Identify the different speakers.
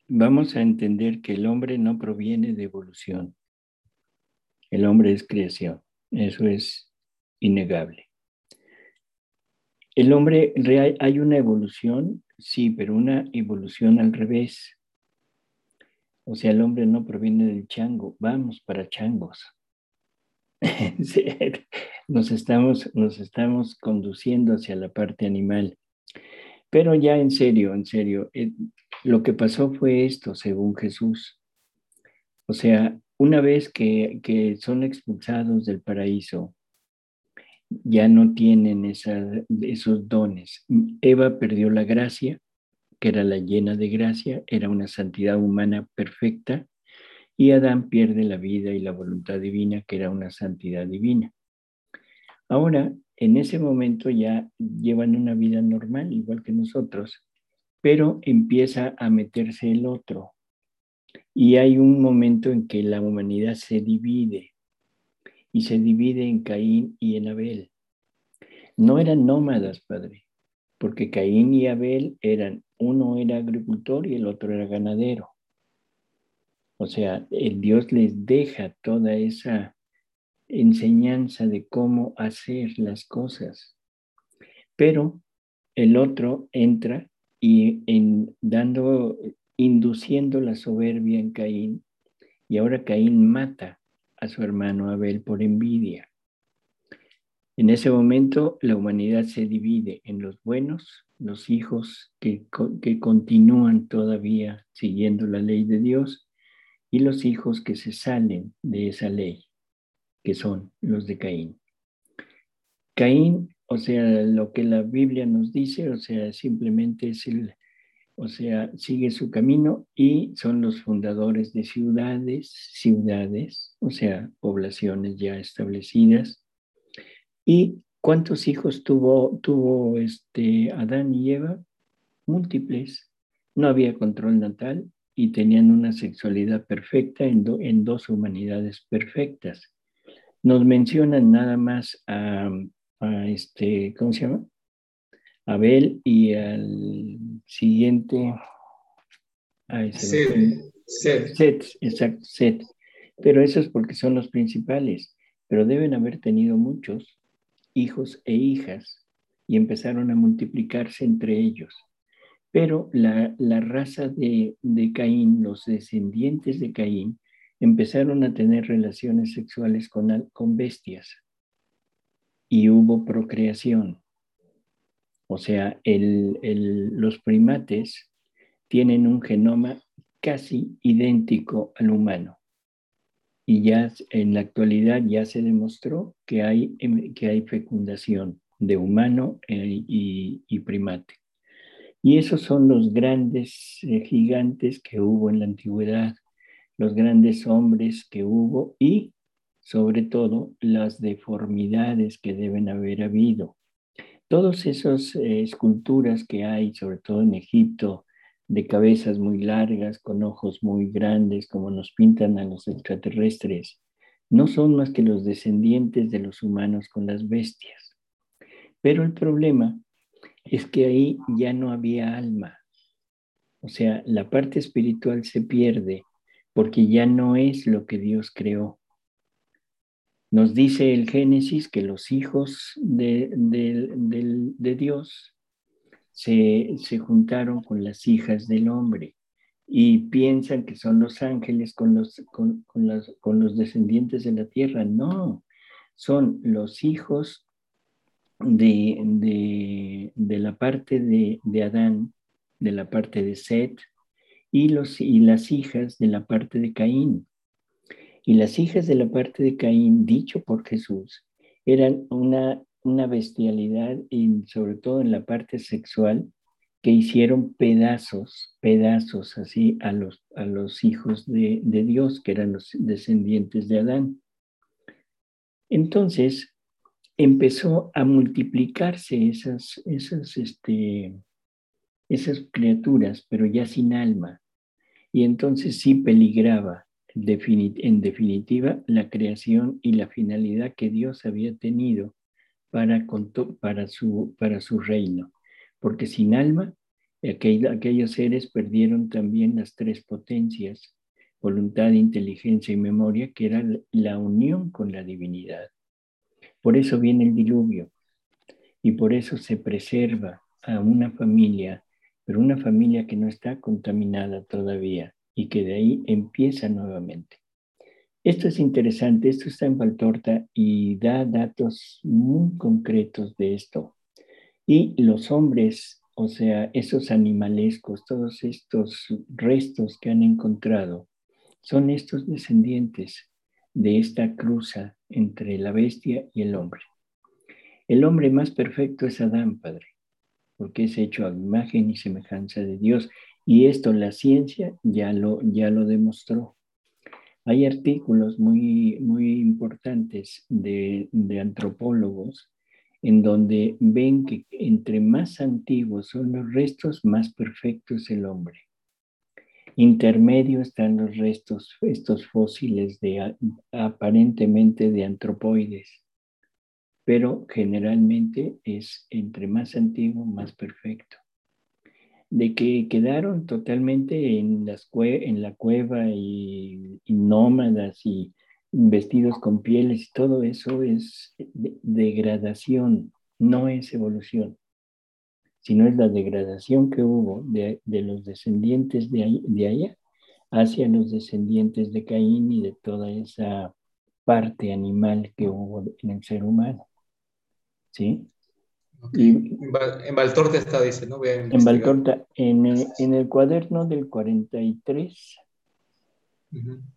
Speaker 1: vamos a entender que el hombre no proviene de evolución. El hombre es creación. Eso es innegable. El hombre, hay una evolución, sí, pero una evolución al revés. O sea, el hombre no proviene del chango. Vamos para changos. Sí, nos estamos conduciendo hacia la parte animal. Pero ya en serio, lo que pasó fue esto, según Jesús. O sea, una vez que son expulsados del paraíso, ya no tienen esos dones. Eva perdió la gracia, que era la llena de gracia, era una santidad humana perfecta, y Adán pierde la vida y la voluntad divina, que era una santidad divina. Ahora, en ese momento ya llevan una vida normal, igual que nosotros, pero empieza a meterse el otro. Y hay un momento en que la humanidad se divide, y se divide en Caín y en Abel. No eran nómadas, padre, porque Caín y Abel uno era agricultor y el otro era ganadero. O sea, el Dios les deja toda esa enseñanza de cómo hacer las cosas, pero el otro entra y induciendo la soberbia en Caín, y ahora Caín mata a su hermano Abel por envidia. En ese momento la humanidad se divide en los buenos, los hijos que continúan todavía siguiendo la ley de Dios, y los hijos que se salen de esa ley, que son los de Caín. Caín, o sea, lo que la Biblia nos dice, o sea, simplemente o sea, sigue su camino y son los fundadores de ciudades, o sea, poblaciones ya establecidas. ¿Y cuántos hijos tuvo Adán y Eva? Múltiples. No había control natal y tenían una sexualidad perfecta en dos humanidades perfectas. Nos mencionan nada más ¿cómo se llama? Abel y al siguiente, ay, se me fue.
Speaker 2: Sed, sed.
Speaker 1: Set, exacto, Set. Pero eso es porque son los principales, pero deben haber tenido muchos hijos e hijas y empezaron a multiplicarse entre ellos. Pero la raza de Caín, los descendientes de Caín, empezaron a tener relaciones sexuales con bestias y hubo procreación. O sea, los primates tienen un genoma casi idéntico al humano. Y ya en la actualidad ya se demostró que hay fecundación de humano y primate. Y esos son los grandes gigantes que hubo en la antigüedad, los grandes hombres que hubo y sobre todo las deformidades que deben haber habido. Todas esas esculturas que hay, sobre todo en Egipto, de cabezas muy largas, con ojos muy grandes, como nos pintan a los extraterrestres, no son más que los descendientes de los humanos con las bestias. Pero el problema es que ahí ya no había alma. O sea, la parte espiritual se pierde porque ya no es lo que Dios creó. Nos dice el Génesis que los hijos de Dios se juntaron con las hijas del hombre y piensan que son los ángeles con los descendientes de la tierra. No, son los hijos de la parte de Adán, de la parte de Set, y las hijas de la parte de Caín. Y las hijas de la parte de Caín, dicho por Jesús, eran una bestialidad, y sobre todo en la parte sexual, que hicieron pedazos así a los hijos de Dios, que eran los descendientes de Adán. Entonces empezó a multiplicarse esas criaturas, pero ya sin alma. Y entonces sí peligraba, en definitiva, la creación y la finalidad que Dios había tenido para su reino. Porque sin alma Aquellos seres perdieron también las tres potencias, voluntad, inteligencia y memoria, que era la unión con la divinidad. Por eso viene el diluvio y por eso se preserva a una familia, pero una familia que no está contaminada todavía y que de ahí empieza nuevamente. Esto es interesante, esto está en Valtorta y da datos muy concretos de esto. Y los hombres, o sea, esos animalescos, todos estos restos que han encontrado, son estos descendientes de esta cruza entre la bestia y el hombre. El hombre más perfecto es Adán, Padre, porque es hecho a imagen y semejanza de Dios. Y esto la ciencia ya lo demostró. Hay artículos muy importantes de antropólogos en donde ven que entre más antiguos son los restos, más perfecto es el hombre. Intermedio están los restos, estos fósiles aparentemente de antropoides, pero generalmente es entre más antiguo, más perfecto. De que quedaron totalmente en la cueva y nómadas y vestidos con pieles y todo eso es degradación, no es evolución, sino es la degradación que hubo de los descendientes de allá hacia los descendientes de Caín y de toda esa parte animal que hubo en el ser humano, ¿sí?
Speaker 2: Ok.
Speaker 1: Y
Speaker 2: En Valtorta está, dice, ¿no? Voy a
Speaker 1: en
Speaker 2: investigar.
Speaker 1: Valtorta, en el cuaderno del 43,
Speaker 2: Ujú.